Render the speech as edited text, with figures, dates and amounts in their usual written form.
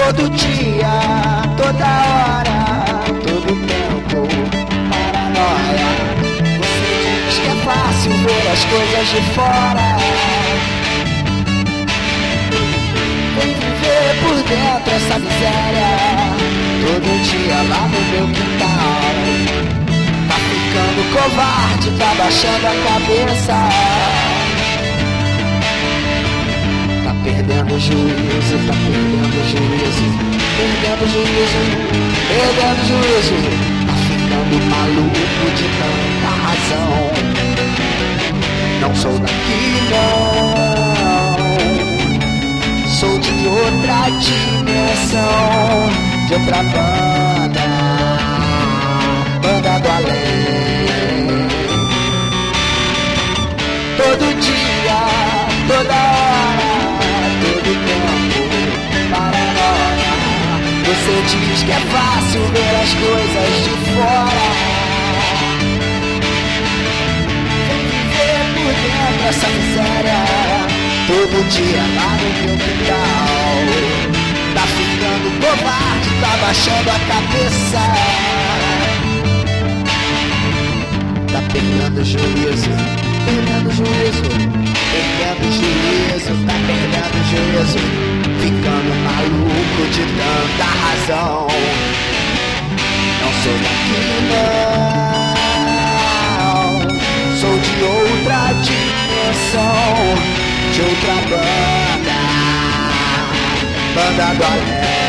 Todo dia, toda hora, todo tempo, paranoia. Você diz que é fácil ver as coisas de fora. Vem viver por dentro essa miséria. Todo dia lá no meu quintal. Tá ficando covarde, tá baixando a cabeça. Tá perdendo o juízo, tá perdendo o juízo. Perdendo o juízo, perdendo o juízo. Tá ficando maluco de tanta razão. Não sou daqui não, sou de outra dimensão, de outra banda, banda do além. Todo dia, toda hora, todo tempo, paranoia. Você diz que é fácil ver as coisas de fora. Vem viver por dentro essa miséria. Todo dia lá no meu quintal. Tá ficando covarde, tá baixando a cabeça. Tá perdendo o juízo, perdendo o juízo, perdendo o juízo, tá perdendo o juízo, ficando maluco de tanta razão. Não sou daqui não, sou de outra dimensão, de outra banda, banda do além.